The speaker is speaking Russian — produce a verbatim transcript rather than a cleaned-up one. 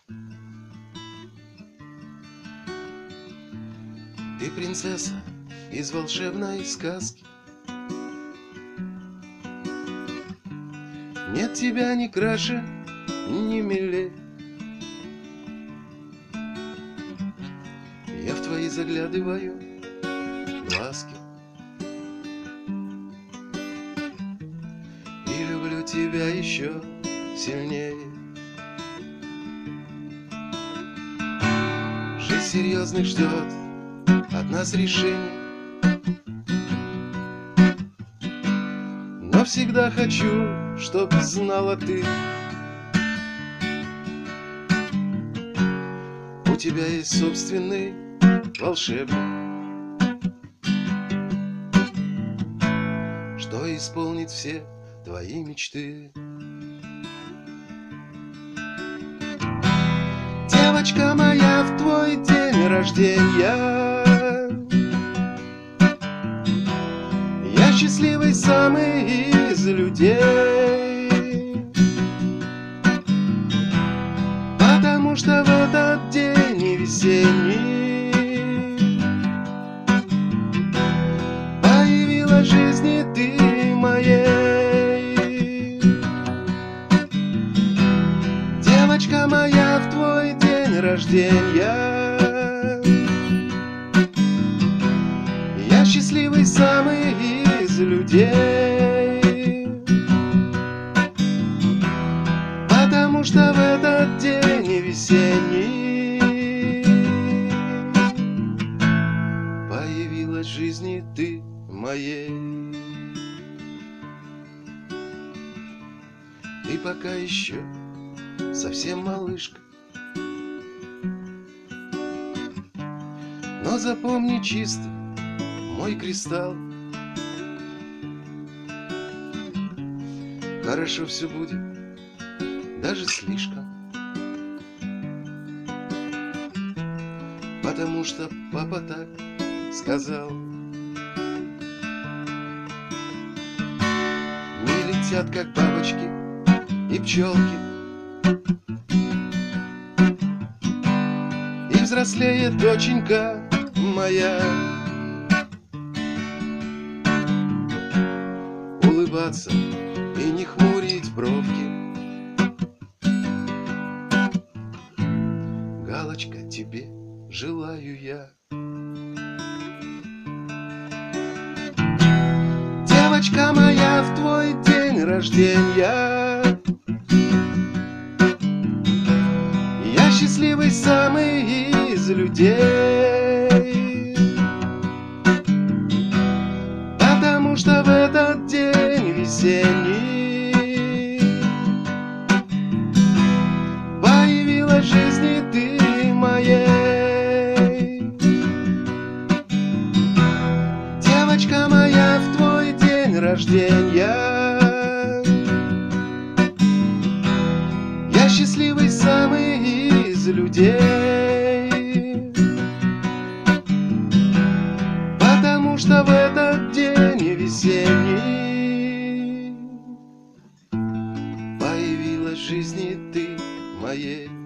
Ты принцесса из волшебной сказки. Нет тебя ни краше, ни милей. Я в твои заглядываю глазки и люблю тебя еще сильнее. Жизнь серьезных ждет от нас решений, но всегда хочу, чтоб знала ты, у тебя есть собственный волшебник, что исполнит все твои мечты. Девочка моя, в твой день рождения я счастливый самый из людей, потому что в этот день весенний появилась в жизни ты моей. Девочка моя, в твой день рождения я счастливый самый из людей, потому что в этот день весенний появилась в жизни ты моей. Ты пока еще совсем малышка, но запомни чисто мой кристалл, хорошо все будет, даже слишком, потому что папа так сказал. Не летят, как бабочки и пчелки, и взрослеет доченька моя. Улыбаться и не хмурить бровки, галочка, тебе желаю я. Девочка моя, в твой день рождения я счастливый самый из людей, потому что в этот день весенний появилась в жизни ты моей. Девочка моя, в твой день рождения я счастливый самый из людей, потому что в этот день весенний появилась в жизни ты моей.